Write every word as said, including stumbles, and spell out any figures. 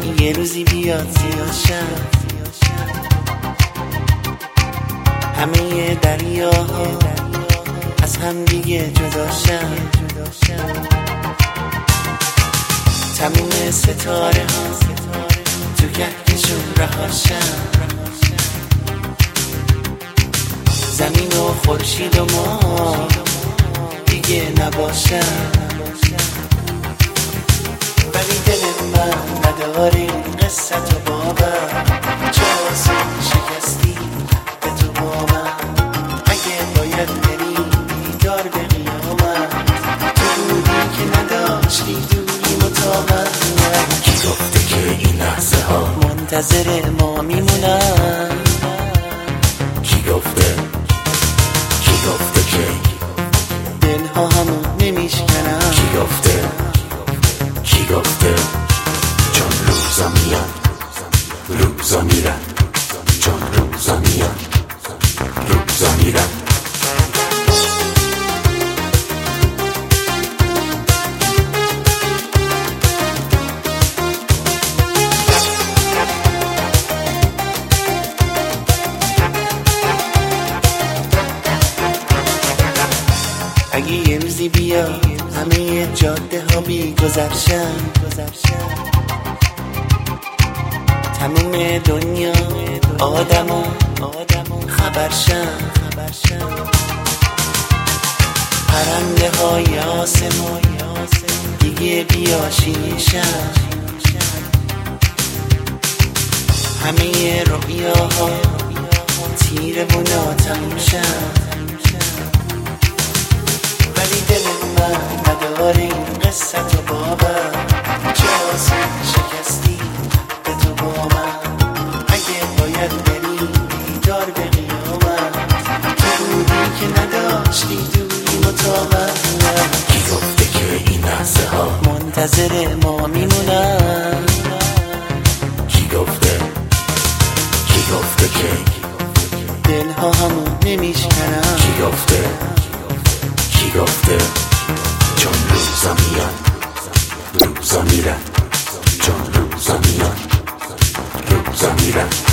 یه روزی بیاد زیاشم، همه دریاها از هم دیگه جداشم، تموم ستاره ها تو کهکشون رهاشم، زمین و خورشید و ما دیگه نباشم. ولی دل من نداره این قصه تو باور، چه آسون شکستی به تو با من. اگه باید بری بیدار به قیامت، تو بودی که نداشتی دوری مطابق. کی گفته که این لحظه ها منتظر ما میمونن؟ کی گفته کی گفته که دلها همون نمیشکنن؟ کی گفته کی گفته چون روزا میاد روزا میرن، چون روزا میاد روزا میرن. اگه یه روزی بیا همه جاده ها بی گذرشن، تموم دنیا آدم و خبرشن، پرنده های آسمون دیگه بیاشیشن، همه رویاها تیره و ناتموشن. ولی دل من نداره این قصه تو باور، چه آسون شکستی به تو با من. اگه باید بری بیدار به قیامت، تو بودی که نداشتی دوری مطابق. کی گفته که این لحظه ها منتظر ما میمونن؟ کی گفته کی گفته که دلها همون نمیشکنن؟ کی گفته کی گفته چون روزا میاد روزا میرن، چون روزا میاد روزا میرن.